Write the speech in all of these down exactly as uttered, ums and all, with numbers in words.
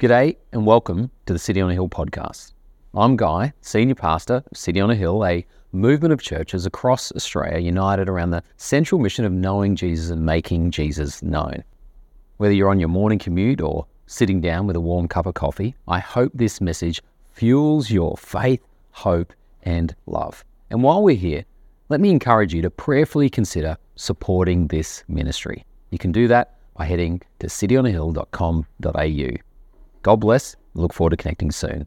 G'day and welcome to the City on a Hill podcast. I'm Guy, Senior Pastor of City on a Hill, a movement of churches across Australia united around the central mission of knowing Jesus and making Jesus known. Whether you're on your morning commute or sitting down with a warm cup of coffee, I hope this message fuels your faith, hope and love. And while we're here, let me encourage you to prayerfully consider supporting this ministry. You can do that by heading to city on a hill dot com dot a u. God bless. Look forward to connecting soon.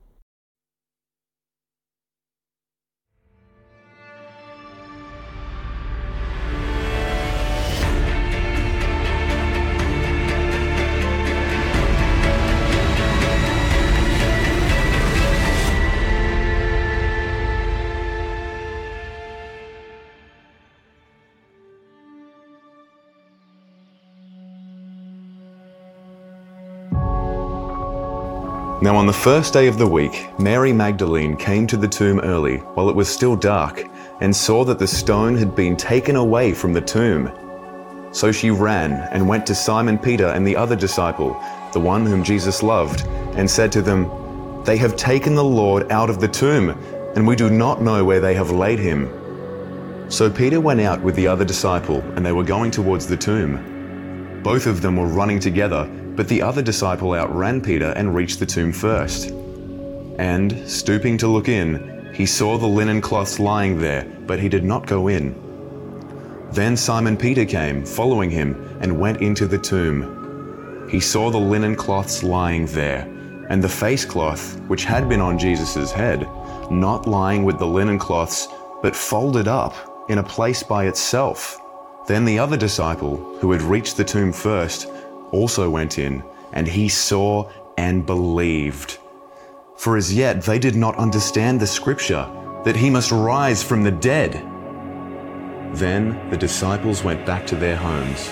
Now on the first day of the week, Mary Magdalene came to the tomb early, while it was still dark, and saw that the stone had been taken away from the tomb. So she ran and went to Simon Peter and the other disciple, the one whom Jesus loved, and said to them, "They have taken the Lord out of the tomb, and we do not know where they have laid him." So Peter went out with the other disciple, and they were going towards the tomb. Both of them were running together, but the other disciple outran Peter and reached the tomb first. And, stooping to look in, he saw the linen cloths lying there, but he did not go in. Then Simon Peter came, following him, and went into the tomb. He saw the linen cloths lying there, and the face cloth, which had been on Jesus' head, not lying with the linen cloths, but folded up in a place by itself. Then the other disciple, who had reached the tomb first, also went in, and he saw and believed. For as yet they did not understand the scripture, that he must rise from the dead. Then the disciples went back to their homes.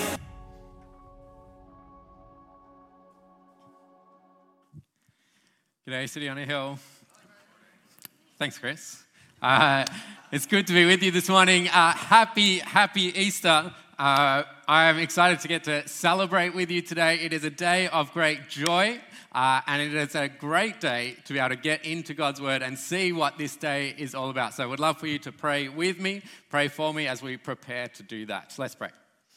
G'day, City on a Hill. Thanks, Chris. Uh, it's good to be with you this morning. Uh, happy, happy Easter. Uh, I am excited to get to celebrate with you today. It is a day of great joy, uh, and it is a great day to be able to get into God's Word and see what this day is all about. So I would love for you to pray with me, pray for me as we prepare to do that. So let's pray.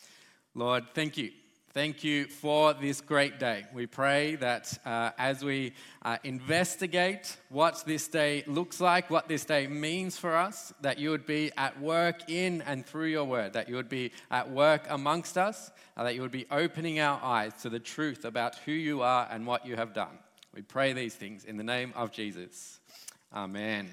Lord, thank you. Thank you for this great day. We pray that uh, as we uh, investigate what this day looks like, what this day means for us, that you would be at work in and through your word, that you would be at work amongst us, uh, that you would be opening our eyes to the truth about who you are and what you have done. We pray these things in the name of Jesus. Amen.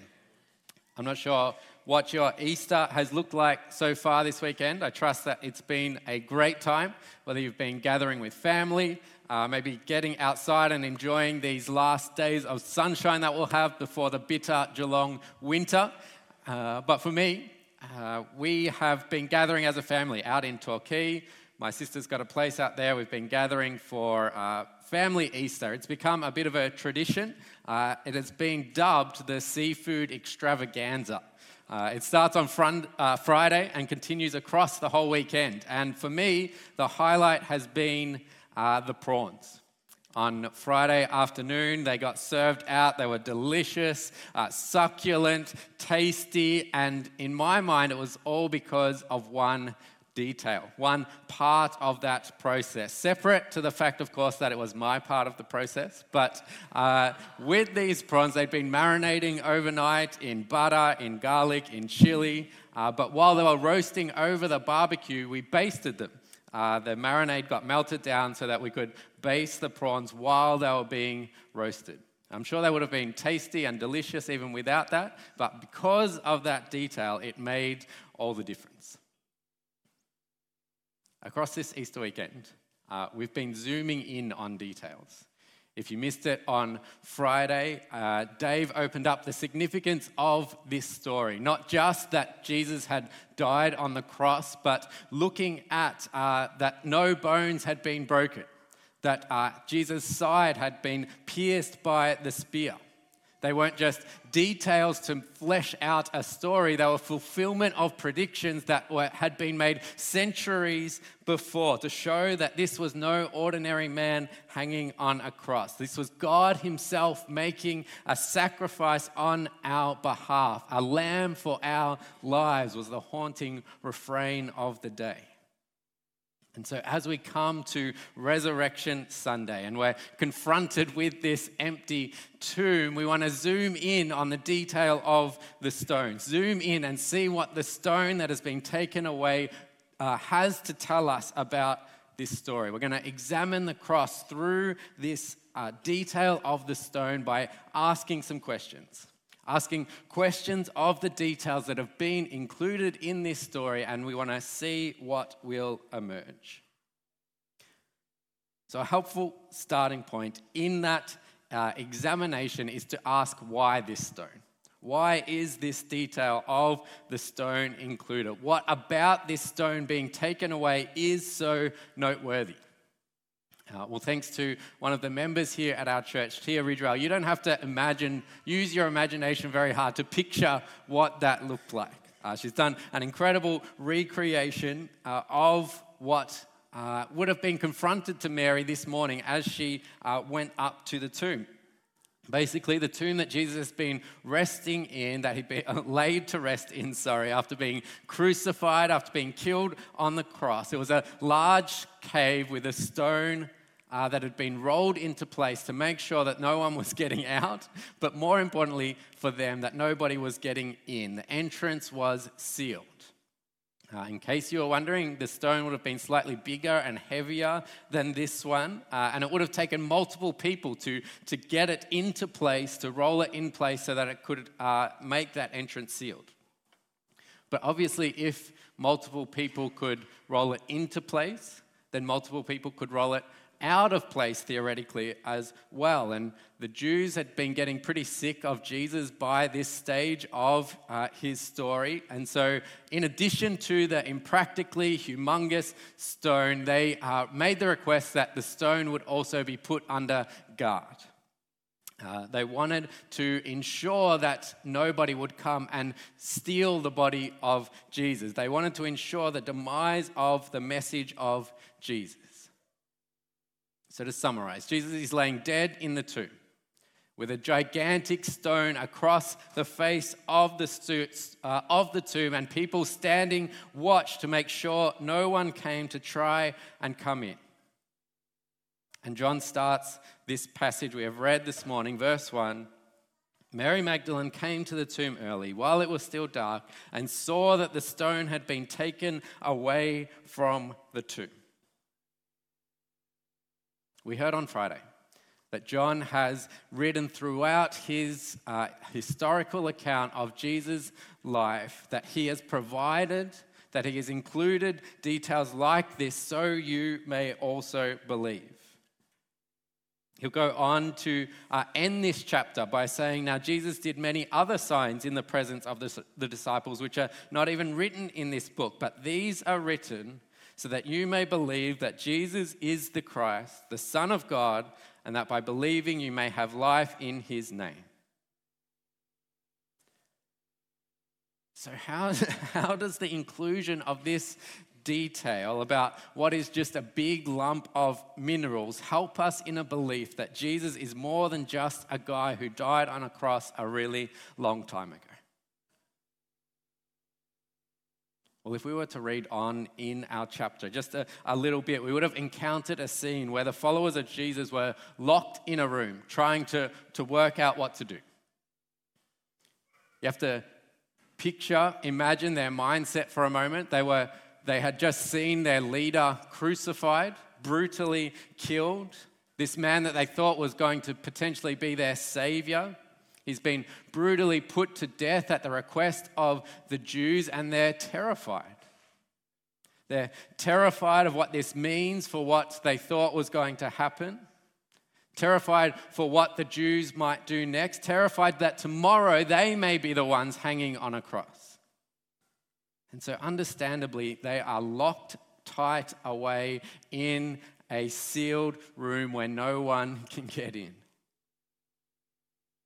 I'm not sure what your Easter has looked like so far this weekend. I trust that it's been a great time, whether you've been gathering with family, uh, maybe getting outside and enjoying these last days of sunshine that we'll have before the bitter Geelong winter. Uh, but for me, uh, we have been gathering as a family out in Torquay. My sister's got a place out there. We've been gathering for uh, family Easter. It's become a bit of a tradition. Uh, it has been dubbed the seafood extravaganza. Uh, it starts on front, uh, Friday and continues across the whole weekend. And for me, the highlight has been uh, the prawns. On Friday afternoon, they got served out. They were delicious, uh, succulent, tasty, and in my mind, it was all because of one detail, one part of that process. Separate to the fact, of course, that it was my part of the process. But uh, with these prawns, they'd been marinating overnight in butter, in garlic, in chili. Uh, but while they were roasting over the barbecue, we basted them. Uh, the marinade got melted down so that we could baste the prawns while they were being roasted. I'm sure they would have been tasty and delicious even without that. But because of that detail, it made all the difference. Across this Easter weekend, uh, we've been zooming in on details. If you missed it on Friday, uh, Dave opened up the significance of this story. Not just that Jesus had died on the cross, but looking at uh, that no bones had been broken, that uh, Jesus' side had been pierced by the spear, They weren't just details to flesh out a story. They were fulfillment of predictions that were, had been made centuries before to show that this was no ordinary man hanging on a cross. This was God himself making a sacrifice on our behalf. A lamb for our lives was the haunting refrain of the day. And so as we come to Resurrection Sunday and we're confronted with this empty tomb, we want to zoom in on the detail of the stone. Zoom in and see what the stone that has been taken away uh, has to tell us about this story. We're going to examine the cross through this uh, detail of the stone by asking some questions. Asking questions of the details that have been included in this story, and we want to see what will emerge. So a helpful starting point in that uh, examination is to ask why this stone? Why is this detail of the stone included? What about this stone being taken away is so noteworthy? Uh, well, thanks to one of the members here at our church, Tia Ridgewell, you don't have to imagine, use your imagination very hard to picture what that looked like. Uh, she's done an incredible recreation uh, of what uh, would have been confronted to Mary this morning as she uh, went up to the tomb. Basically, the tomb that Jesus has been resting in, that he'd been laid to rest in, sorry, after being crucified, after being killed on the cross. It was a large cave with a stone Uh, that had been rolled into place to make sure that no one was getting out, but more importantly for them, that nobody was getting in. The entrance was sealed. Uh, in case you were wondering, the stone would have been slightly bigger and heavier than this one, uh, and it would have taken multiple people to, to get it into place, to roll it in place so that it could uh, make that entrance sealed. But obviously, if multiple people could roll it into place, then multiple people could roll it out of place theoretically as well. And the Jews had been getting pretty sick of Jesus by this stage of uh, his story. And so in addition to the impractically humongous stone, they uh, made the request that the stone would also be put under guard. Uh, they wanted to ensure that nobody would come and steal the body of Jesus. They wanted to ensure the demise of the message of Jesus. So to summarize, Jesus is laying dead in the tomb with a gigantic stone across the face of the, stu- uh, of the tomb, and people standing watch to make sure no one came to try and come in. And John starts this passage we have read this morning, verse one. Mary Magdalene came to the tomb early while it was still dark and saw that the stone had been taken away from the tomb. We heard on Friday that John has written throughout his uh, historical account of Jesus' life that he has provided, that he has included details like this so you may also believe. He'll go on to uh, end this chapter by saying, now Jesus did many other signs in the presence of the, the disciples, which are not even written in this book, but these are written so that you may believe that Jesus is the Christ, the Son of God, and that by believing you may have life in his name. So how, how does the inclusion of this detail about what is just a big lump of minerals help us in a belief that Jesus is more than just a guy who died on a cross a really long time ago? Well, if we were to read on in our chapter just a, a little bit, we would have encountered a scene where the followers of Jesus were locked in a room trying to, to work out what to do. You have to picture, imagine their mindset for a moment. They were, they had just seen their leader crucified, brutally killed. This man that they thought was going to potentially be their savior. He's been brutally put to death at the request of the Jews, and they're terrified. They're terrified of what this means for what they thought was going to happen. Terrified for what the Jews might do next. Terrified that tomorrow they may be the ones hanging on a cross. And so understandably, they are locked tight away in a sealed room where no one can get in.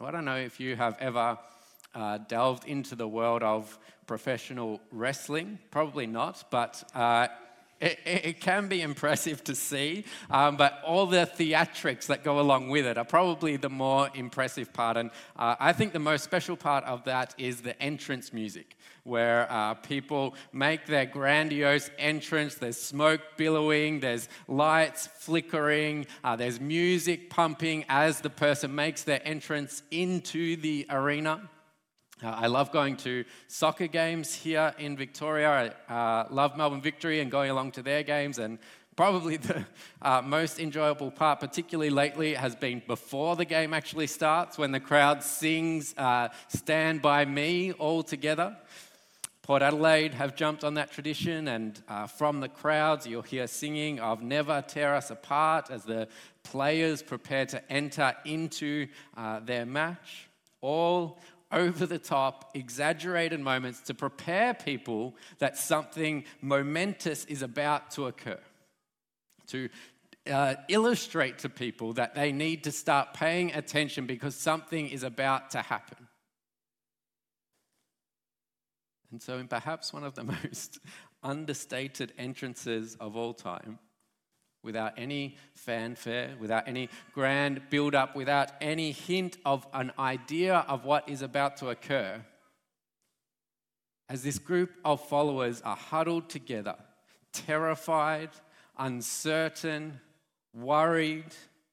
Now, I don't know if you have ever uh, delved into the world of professional wrestling. Probably not, but uh, it, it can be impressive to see. Um, but all the theatrics that go along with it are probably the more impressive part. And uh, I think the most special part of that is the entrance music, where uh, people make their grandiose entrance. There's smoke billowing, there's lights flickering, uh, there's music pumping as the person makes their entrance into the arena. Uh, I love going to soccer games here in Victoria. I uh, love Melbourne Victory and going along to their games, and probably the uh, most enjoyable part, particularly lately, has been before the game actually starts, when the crowd sings uh, Stand By Me all together. Port Adelaide have jumped on that tradition, and uh, from the crowds you'll hear singing of Never Tear Us Apart as the players prepare to enter into uh, their match. All over the top, exaggerated moments to prepare people that something momentous is about to occur. To uh, illustrate to people that they need to start paying attention because something is about to happen. And so in perhaps one of the most understated entrances of all time, without any fanfare, without any grand build-up, without any hint of an idea of what is about to occur, as this group of followers are huddled together, terrified, uncertain, worried,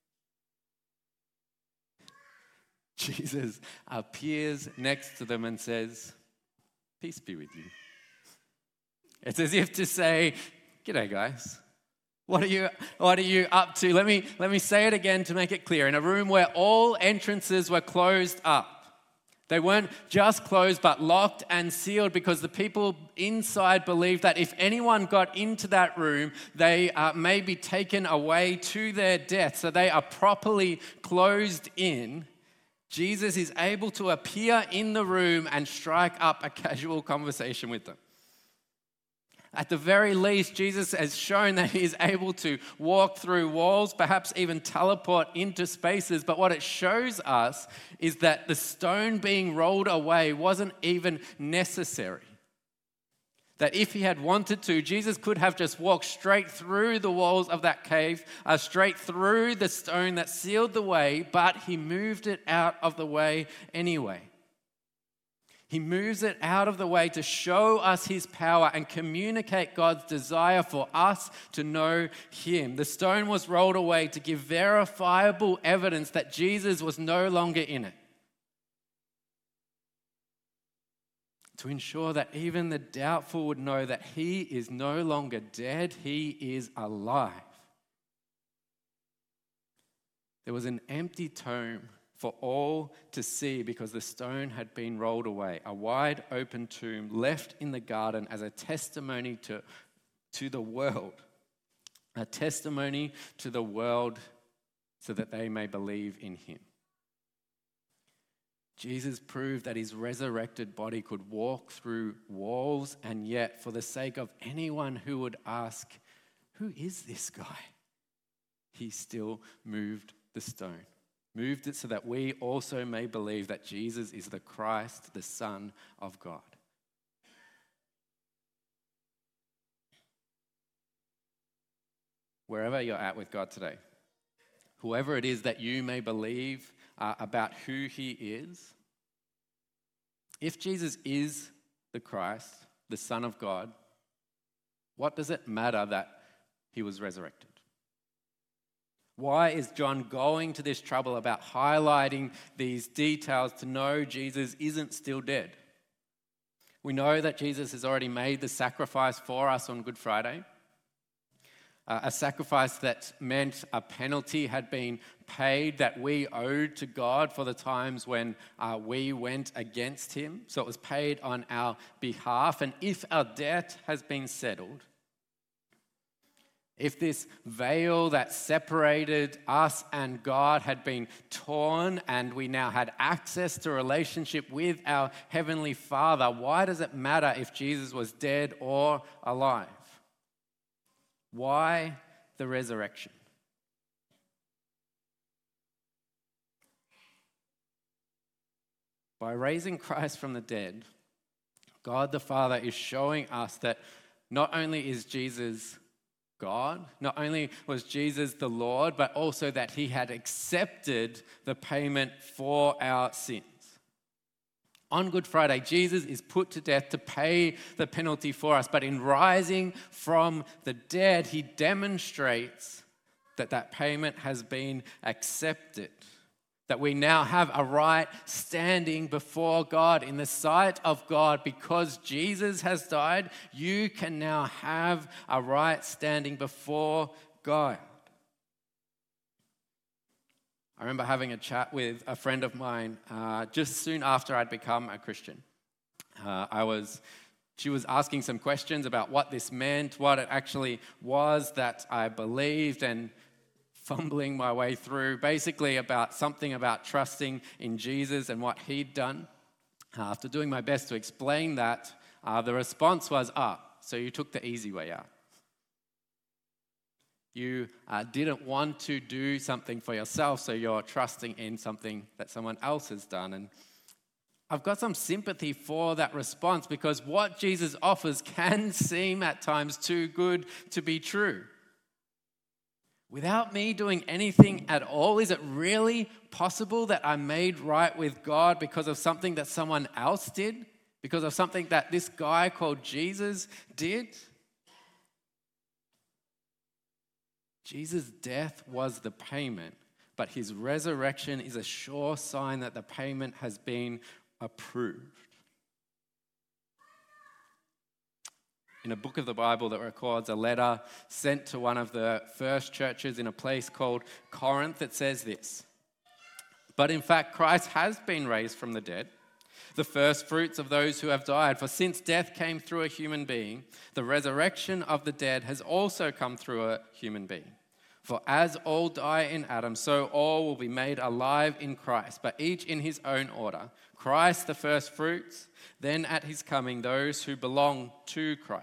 Jesus appears next to them and says, "Peace be with you." It's as if to say, "G'day, guys. What are you, what are you up to?" Let me, let me say it again to make it clear. In a room where all entrances were closed up, they weren't just closed but locked and sealed, because the people inside believed that if anyone got into that room, they uh, may be taken away to their death. So they are properly closed in. Jesus is able to appear in the room and strike up a casual conversation with them. At the very least, Jesus has shown that he is able to walk through walls, perhaps even teleport into spaces. But what it shows us is that the stone being rolled away wasn't even necessary. That if he had wanted to, Jesus could have just walked straight through the walls of that cave, uh, straight through the stone that sealed the way, but he moved it out of the way anyway. He moves it out of the way to show us his power and communicate God's desire for us to know him. The stone was rolled away to give verifiable evidence that Jesus was no longer in it. To ensure that even the doubtful would know that he is no longer dead, he is alive. There was an empty tomb for all to see because the stone had been rolled away. A wide open tomb left in the garden as a testimony to, to the world. A testimony to the world so that they may believe in him. Jesus proved that his resurrected body could walk through walls, and yet for the sake of anyone who would ask, "Who is this guy?" he still moved the stone. Moved it so that we also may believe that Jesus is the Christ, the Son of God. Wherever you're at with God today, whoever it is that you may believe uh, about who he is, if Jesus is the Christ, the Son of God, what does it matter that he was resurrected? Why is John going to this trouble about highlighting these details to know Jesus isn't still dead? We know that Jesus has already made the sacrifice for us on Good Friday, uh, a sacrifice that meant a penalty had been paid that we owed to God for the times when uh, we went against him. So it was paid on our behalf, and if our debt has been settled, if this veil that separated us and God had been torn and we now had access to a relationship with our Heavenly Father, why does it matter if Jesus was dead or alive? Why the resurrection? By raising Christ from the dead, God the Father is showing us that not only is Jesus God, not only was Jesus the Lord, but also that he had accepted the payment for our sins. On Good Friday, Jesus is put to death to pay the penalty for us, but in rising from the dead, he demonstrates that that payment has been accepted, that we now have a right standing before God in the sight of God. Because Jesus has died, you can now have a right standing before God. I remember having a chat with a friend of mine uh, just soon after I'd become a Christian. Uh, I was, she was asking some questions about what this meant, what it actually was that I believed, and fumbling my way through, basically about something about trusting in Jesus and what he'd done. Uh, after doing my best to explain that, uh, the response was, ah, so you took the easy way out. You uh, didn't want to do something for yourself, so you're trusting in something that someone else has done. And I've got some sympathy for that response, because what Jesus offers can seem at times too good to be true. Without me doing anything at all, is it really possible that I'm made right with God because of something that someone else did? Because of something that this guy called Jesus did? Jesus' death was the payment, but his resurrection is a sure sign that the payment has been approved. In a book of the Bible that records a letter sent to one of the first churches in a place called Corinth, it says this: "But in fact, Christ has been raised from the dead, the first fruits of those who have died. For since death came through a human being, the resurrection of the dead has also come through a human being. For as all die in Adam, so all will be made alive in Christ, but each in his own order. Christ the first fruits, then at his coming those who belong to Christ."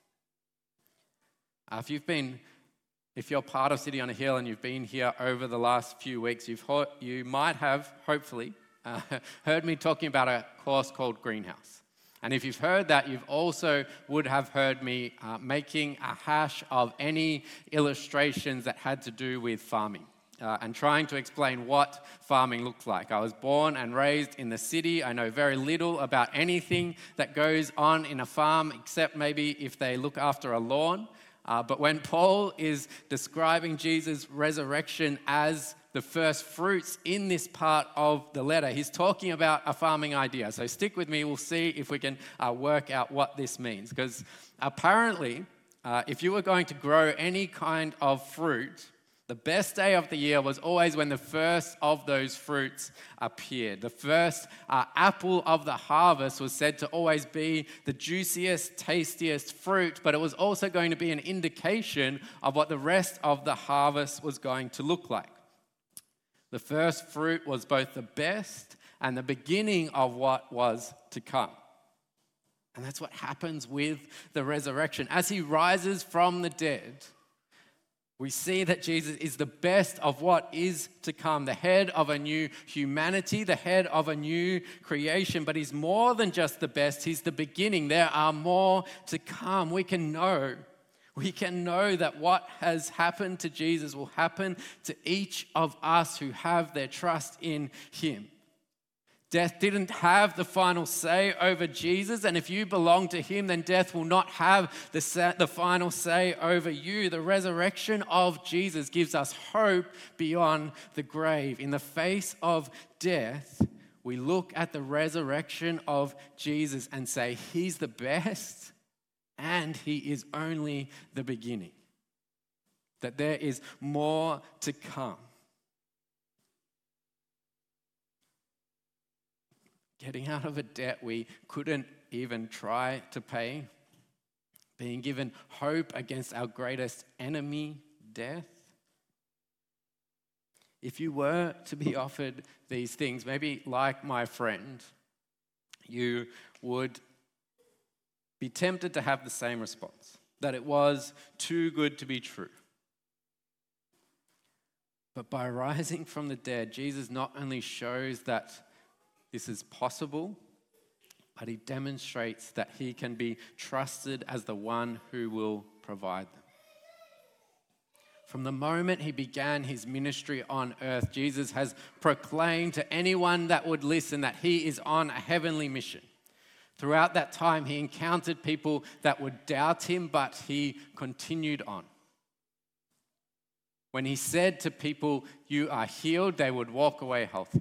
Uh, if you've been, if you're part of City on a Hill and you've been here over the last few weeks, you've you might have, hopefully, uh, heard me talking about a course called Greenhouse. And if you've heard that, you've also would have heard me uh, making a hash of any illustrations that had to do with farming. Uh, and trying to explain what farming looks like. I was born and raised in the city. I know very little about anything that goes on in a farm, except maybe if they look after a lawn. Uh, but when Paul is describing Jesus' resurrection as the first fruits in this part of the letter, he's talking about a farming idea. So stick with me. We'll see if we can uh, work out what this means. Because apparently, uh, if you were going to grow any kind of fruit, the best day of the year was always when the first of those fruits appeared. The first uh, apple of the harvest was said to always be the juiciest, tastiest fruit, but it was also going to be an indication of what the rest of the harvest was going to look like. The first fruit was both the best and the beginning of what was to come. And that's what happens with the resurrection. As he rises from the dead, we see that Jesus is the best of what is to come, the head of a new humanity, the head of a new creation. But he's more than just the best, he's the beginning. There are more to come. We can know, we can know that what has happened to Jesus will happen to each of us who have their trust in him. Death didn't have the final say over Jesus, and if you belong to him, then death will not have the, sa- the final say over you. The resurrection of Jesus gives us hope beyond the grave. In the face of death, we look at the resurrection of Jesus and say, he's the best, and he is only the beginning. That there is more to come. Getting out of a debt we couldn't even try to pay. Being given hope against our greatest enemy, death. If you were to be offered these things, maybe like my friend, you would be tempted to have the same response, that it was too good to be true. But by rising from the dead, Jesus not only shows that this is possible, but he demonstrates that he can be trusted as the one who will provide them. From the moment he began his ministry on earth, Jesus has proclaimed to anyone that would listen that he is on a heavenly mission. Throughout that time, he encountered people that would doubt him, but he continued on. When he said to people, "You are healed," they would walk away healthy.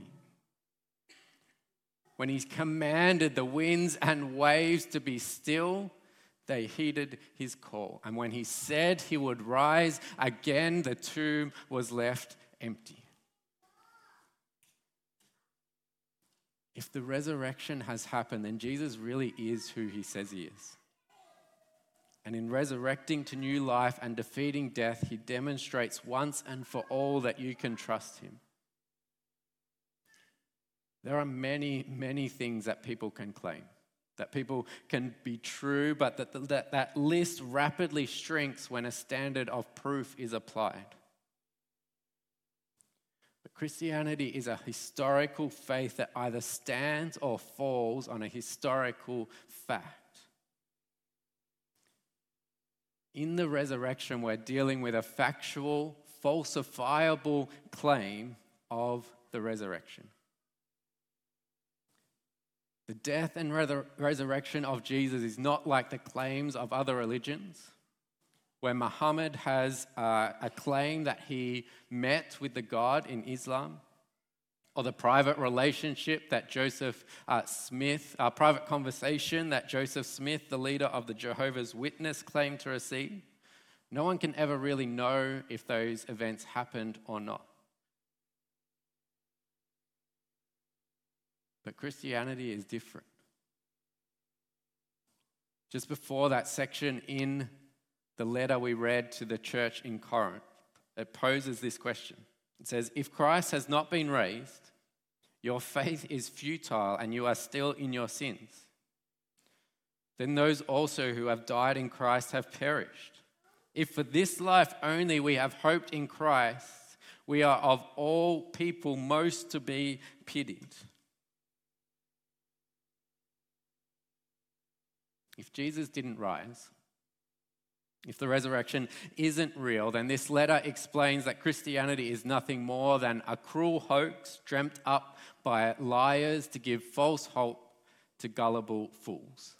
When he commanded the winds and waves to be still, they heeded his call. And when he said he would rise again, the tomb was left empty. If the resurrection has happened, then Jesus really is who he says he is. And in resurrecting to new life and defeating death, he demonstrates once and for all that you can trust him. There are many, many things that people can claim, that people can be true, but that, that that list rapidly shrinks when a standard of proof is applied. But Christianity is a historical faith that either stands or falls on a historical fact. In the resurrection, we're dealing with a factual, falsifiable claim of the resurrection. The death and re- resurrection of Jesus is not like the claims of other religions, where Muhammad has uh, a claim that he met with the God in Islam, or the private relationship that Joseph uh, Smith, a uh, private conversation that Joseph Smith, the leader of the Jehovah's Witness, claimed to receive. No one can ever really know if those events happened or not. But Christianity is different. Just before that section in the letter we read to the church in Corinth, it poses this question. It says, if Christ has not been raised, your faith is futile and you are still in your sins. Then those also who have died in Christ have perished. If for this life only we have hoped in Christ, we are of all people most to be pitied. If Jesus didn't rise, if the resurrection isn't real, then this letter explains that Christianity is nothing more than a cruel hoax dreamt up by liars to give false hope to gullible fools.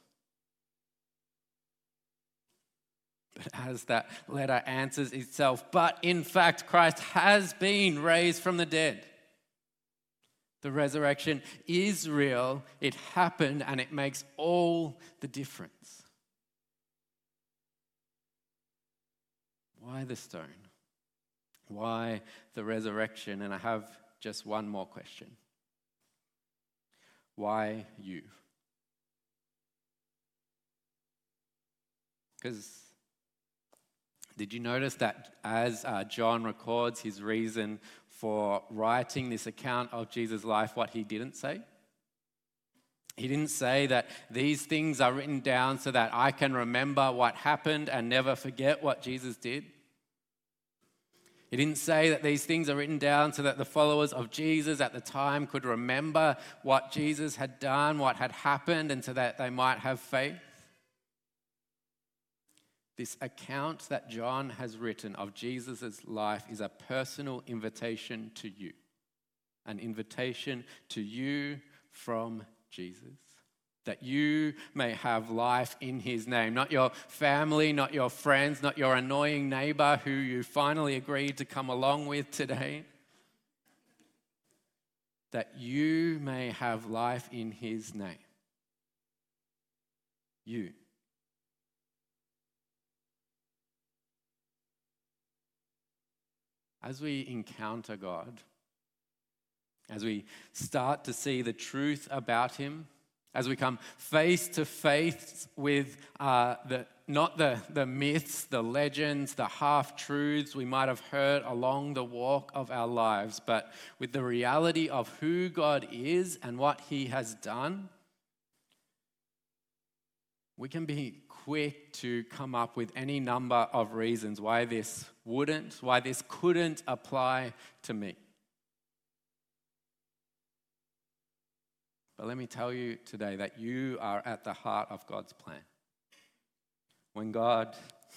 But as that letter answers itself, but in fact Christ has been raised from the dead. The resurrection is real, it happened, and it makes all the difference. Why the stone? Why the resurrection? And I have just one more question. Why you? Because did you notice that as uh, John records his reason for writing this account of Jesus' life, what he didn't say? He didn't say that these things are written down so that I can remember what happened and never forget what Jesus did. He didn't say that these things are written down so that the followers of Jesus at the time could remember what Jesus had done, what had happened, and so that they might have faith. This account that John has written of Jesus' life is a personal invitation to you, an invitation to you from Jesus, that you may have life in his name. Not your family, not your friends, not your annoying neighbor who you finally agreed to come along with today. That you may have life in his name. You. As we encounter God, as we start to see the truth about him, as we come face to face with uh, the not the, the myths, the legends, the half-truths we might have heard along the walk of our lives, but with the reality of who God is and what he has done, we can be quick to come up with any number of reasons why this wouldn't, why this couldn't apply to me. But let me tell you today that you are at the heart of God's plan. When God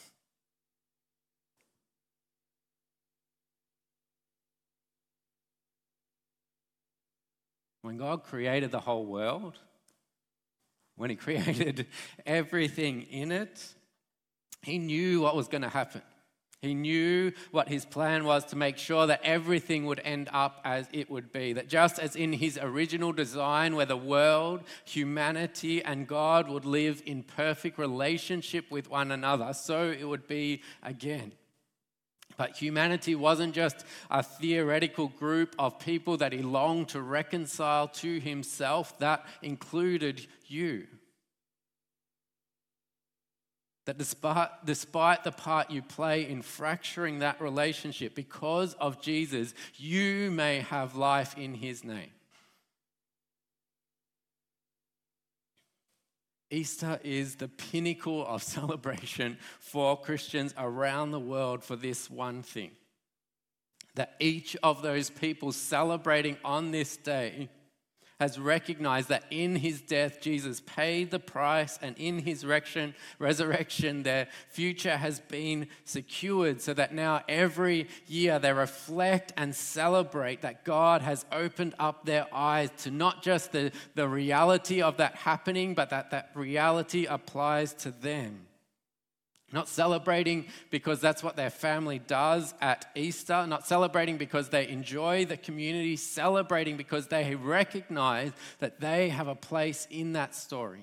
When God created the whole world, when he created everything in it, he knew what was going to happen. He knew what his plan was to make sure that everything would end up as it would be. That just as in his original design, where the world, humanity, and God would live in perfect relationship with one another, so it would be again. But humanity wasn't just a theoretical group of people that he longed to reconcile to himself. That included you. That despite, despite the part you play in fracturing that relationship, because of Jesus, you may have life in his name. Easter is the pinnacle of celebration for Christians around the world for this one thing. That each of those people celebrating on this day has recognized that in his death, Jesus paid the price, and in his resurrection, their future has been secured, so that now every year they reflect and celebrate that God has opened up their eyes to not just the, the reality of that happening, but that that reality applies to them. Not celebrating because that's what their family does at Easter, not celebrating because they enjoy the community, celebrating because they recognize that they have a place in that story.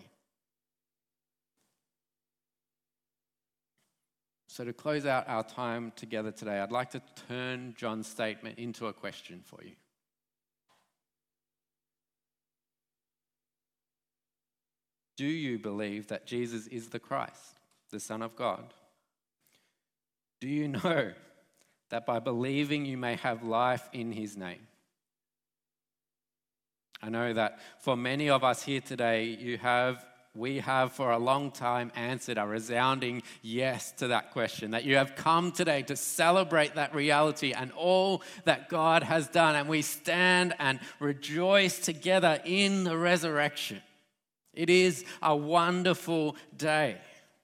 So to close out our time together today, I'd like to turn John's statement into a question for you. Do you believe that Jesus is the Christ, the Son of God? Do you know that by believing you may have life in his name? I know that for many of us here today, you have, we have for a long time answered a resounding yes to that question, that you have come today to celebrate that reality and all that God has done, and we stand and rejoice together in the resurrection. It is a wonderful day.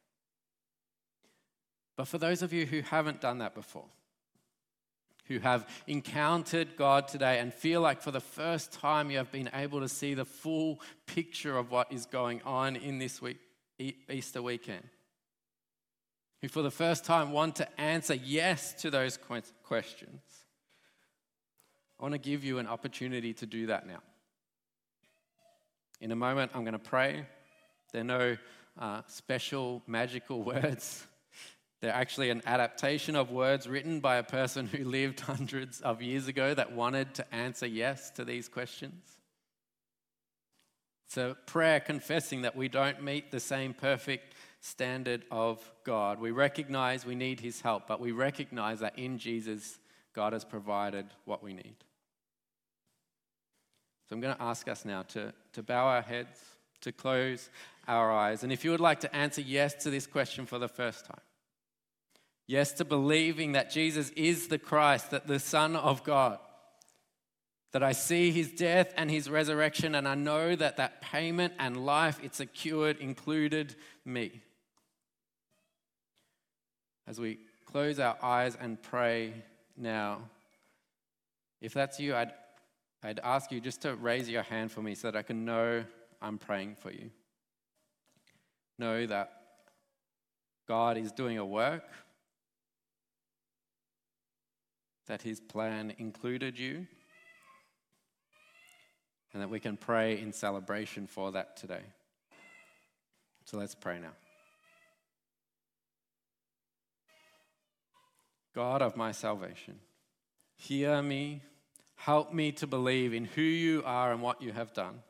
But for those of you who haven't done that before, who have encountered God today and feel like for the first time you have been able to see the full picture of what is going on in this week, Easter weekend, who for the first time want to answer yes to those questions, I want to give you an opportunity to do that now. In a moment, I'm going to pray. There are no uh, special magical words. They're actually an adaptation of words written by a person who lived hundreds of years ago that wanted to answer yes to these questions. It's a prayer confessing that we don't meet the same perfect standard of God. We recognize we need his help, but we recognize that in Jesus, God has provided what we need. So I'm going to ask us now to, to bow our heads, to close our eyes. And if you would like to answer yes to this question for the first time, yes to believing that Jesus is the Christ, that the Son of God, that I see his death and his resurrection, and I know that that payment and life it secured included me. As we close our eyes and pray now, if that's you, I'd I'd ask you just to raise your hand for me so that I can know I'm praying for you. Know that God is doing a work, that his plan included you, and that we can pray in celebration for that today. So let's pray now. God of my salvation, hear me. Help me to believe in who you are and what you have done.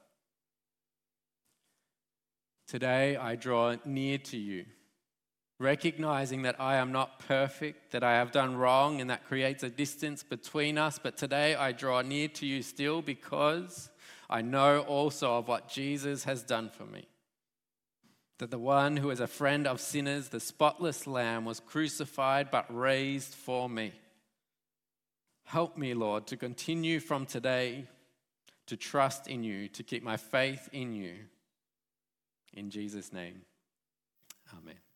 Today I draw near to you, recognizing that I am not perfect, that I have done wrong, and that creates a distance between us. But today I draw near to you still because I know also of what Jesus has done for me. That the one who is a friend of sinners, the spotless Lamb, was crucified but raised for me. Help me, Lord, to continue from today to trust in you, to keep my faith in you. In Jesus' name, amen.